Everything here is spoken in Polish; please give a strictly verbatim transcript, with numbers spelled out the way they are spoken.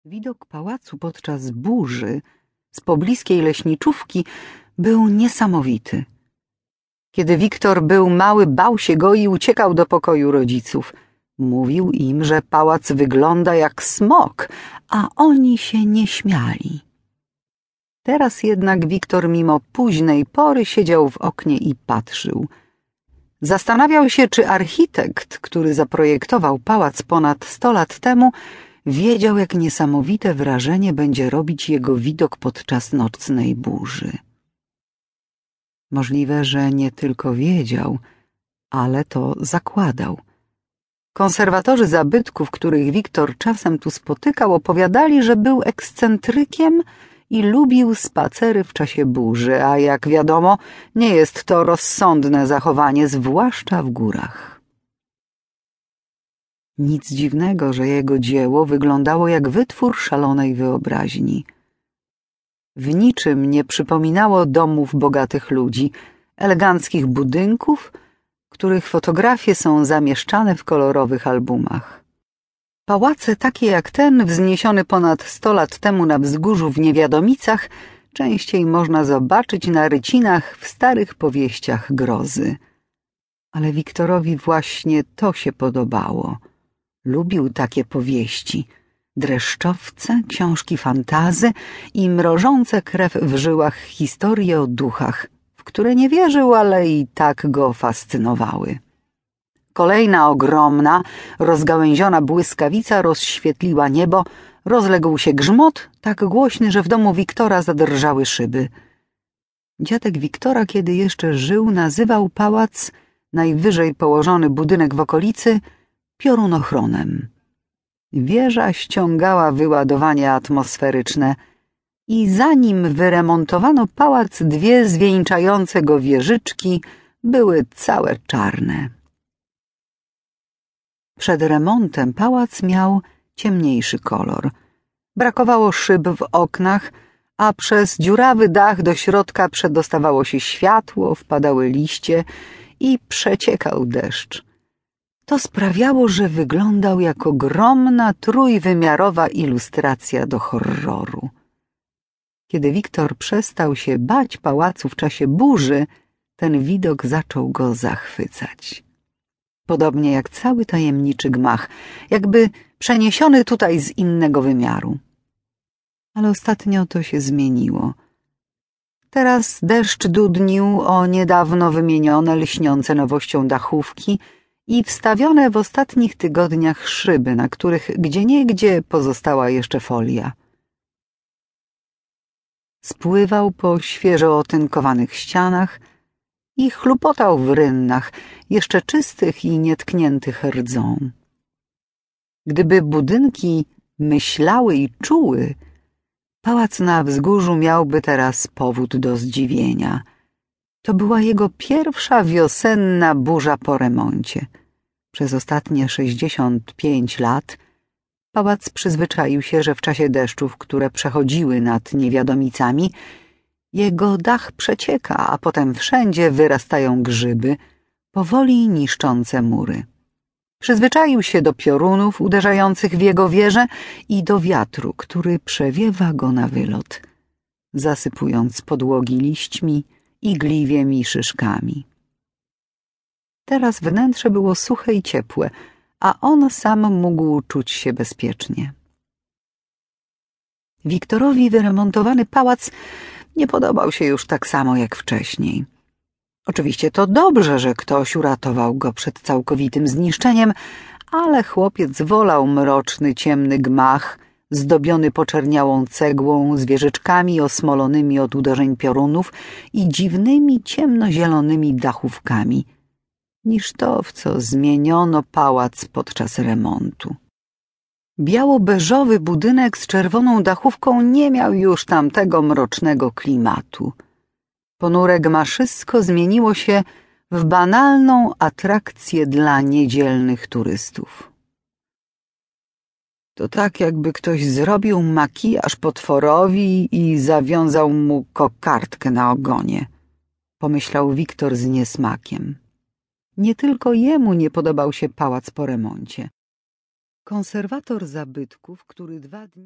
Widok pałacu podczas burzy z pobliskiej leśniczówki był niesamowity. Kiedy Wiktor był mały, bał się go i uciekał do pokoju rodziców. Mówił im, że pałac wygląda jak smok, a oni się nie śmiali. Teraz jednak Wiktor mimo późnej pory siedział w oknie i patrzył. Zastanawiał się, czy architekt, który zaprojektował pałac ponad sto lat temu, wiedział, jak niesamowite wrażenie będzie robić jego widok podczas nocnej burzy. Możliwe, że nie tylko wiedział, ale to zakładał. Konserwatorzy zabytków, których Wiktor czasem tu spotykał, opowiadali, że był ekscentrykiem i lubił spacery w czasie burzy, a jak wiadomo, nie jest to rozsądne zachowanie, zwłaszcza w górach. Nic dziwnego, że jego dzieło wyglądało jak wytwór szalonej wyobraźni. W niczym nie przypominało domów bogatych ludzi, eleganckich budynków, których fotografie są zamieszczane w kolorowych albumach. Pałace takie jak ten, wzniesiony ponad sto lat temu na wzgórzu w Niewiadomicach, częściej można zobaczyć na rycinach w starych powieściach grozy. Ale Wiktorowi właśnie to się podobało. Lubił takie powieści, dreszczowce, książki fantazy i mrożące krew w żyłach historie o duchach, w które nie wierzył, ale i tak go fascynowały. Kolejna ogromna, rozgałęziona błyskawica rozświetliła niebo, rozległ się grzmot, tak głośny, że w domu Wiktora zadrżały szyby. Dziadek Wiktora, kiedy jeszcze żył, nazywał pałac, najwyżej położony budynek w okolicy, piorunochronem. Wieża ściągała wyładowanie atmosferyczne i zanim wyremontowano pałac, dwie zwieńczające go wieżyczki były całe czarne. Przed remontem pałac miał ciemniejszy kolor. Brakowało szyb w oknach, a przez dziurawy dach do środka przedostawało się światło, wpadały liście i przeciekał deszcz. To sprawiało, że wyglądał jak ogromna, trójwymiarowa ilustracja do horroru. Kiedy Wiktor przestał się bać pałacu w czasie burzy, ten widok zaczął go zachwycać. Podobnie jak cały tajemniczy gmach, jakby przeniesiony tutaj z innego wymiaru. Ale ostatnio to się zmieniło. Teraz deszcz dudnił o niedawno wymienione, lśniące nowością dachówki i wstawione w ostatnich tygodniach szyby, na których gdzieniegdzie pozostała jeszcze folia. Spływał po świeżo otynkowanych ścianach i chlupotał w rynnach, jeszcze czystych i nietkniętych rdzą. Gdyby budynki myślały i czuły, pałac na wzgórzu miałby teraz powód do zdziwienia. To była jego pierwsza wiosenna burza po remoncie. Przez ostatnie sześćdziesiąt pięć lat pałac przyzwyczaił się, że w czasie deszczów, które przechodziły nad Niewiadomicami, jego dach przecieka, a potem wszędzie wyrastają grzyby, powoli niszczące mury. Przyzwyczaił się do piorunów uderzających w jego wieżę i do wiatru, który przewiewa go na wylot, zasypując podłogi liśćmi, igliwiem i szyszkami. Teraz wnętrze było suche i ciepłe, a on sam mógł czuć się bezpiecznie. Wiktorowi wyremontowany pałac nie podobał się już tak samo jak wcześniej. Oczywiście to dobrze, że ktoś uratował go przed całkowitym zniszczeniem, ale chłopiec wolał mroczny, ciemny gmach, zdobiony poczerniałą cegłą, z wieżyczkami osmolonymi od uderzeń piorunów i dziwnymi, ciemnozielonymi dachówkami, niż to, w co zmieniono pałac podczas remontu. Biało-beżowy budynek z czerwoną dachówką nie miał już tamtego mrocznego klimatu. Ponure gmaszysko zmieniło się w banalną atrakcję dla niedzielnych turystów. To tak, jakby ktoś zrobił makijaż potworowi i zawiązał mu kokardkę na ogonie, pomyślał Wiktor z niesmakiem. Nie tylko jemu nie podobał się pałac po remoncie. Konserwator zabytków, który dwa dni